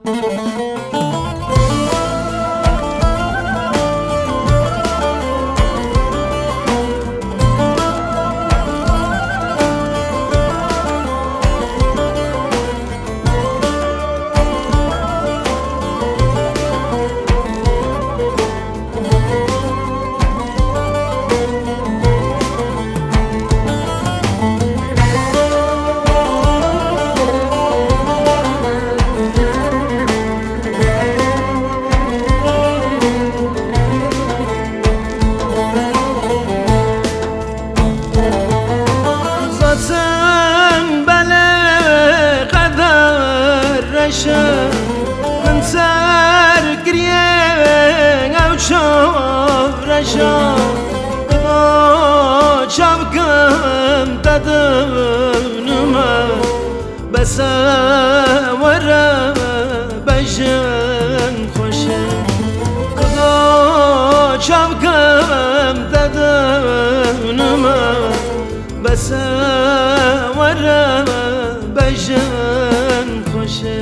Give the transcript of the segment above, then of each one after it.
من سر گریه او چارشا چاوکم دادنما بسواره بجن خوشه چاوکم دادنما بسواره بجن خوشه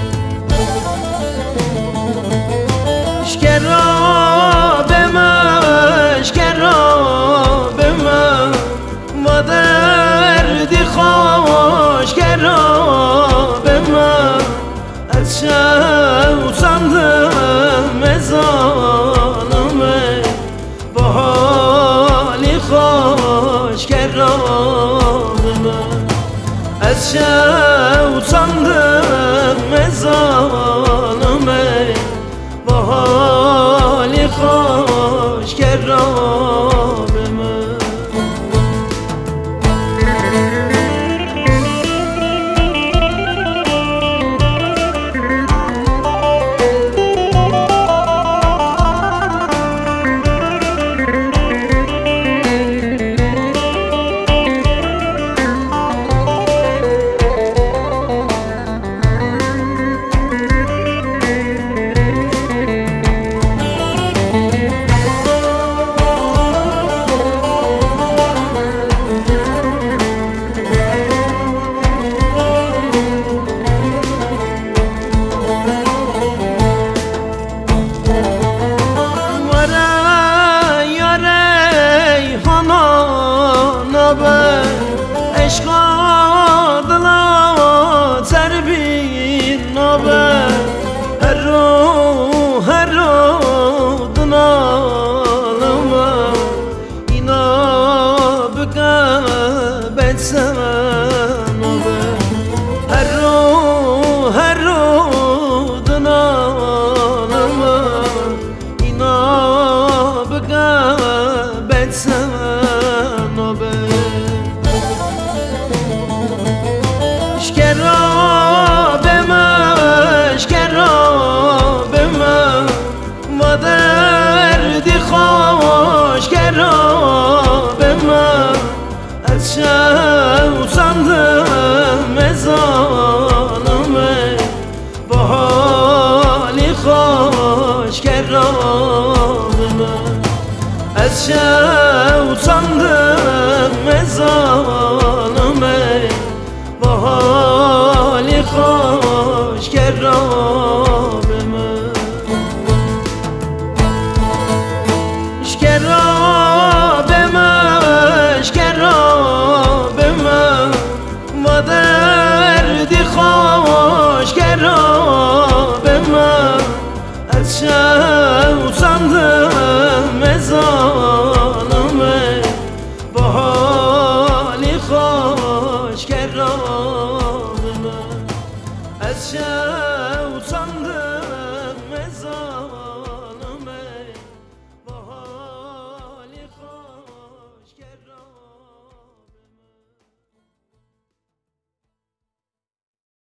Usandım ezanıme Bu hali hoş kerranıme Ezşe usandım ezanıme Bu hali hoş kerranıme Eşkadıla terbin nabe Her ro dınalama İna büke betseme nabe Her ro dınalama İna büke betseme nabe Usandım ezanıme Bu hali hoş kerranıme Ezşe usandım ezanıme Bu hali hoş kerranıme Usandım ezanıme Bu hali hoş kerranıme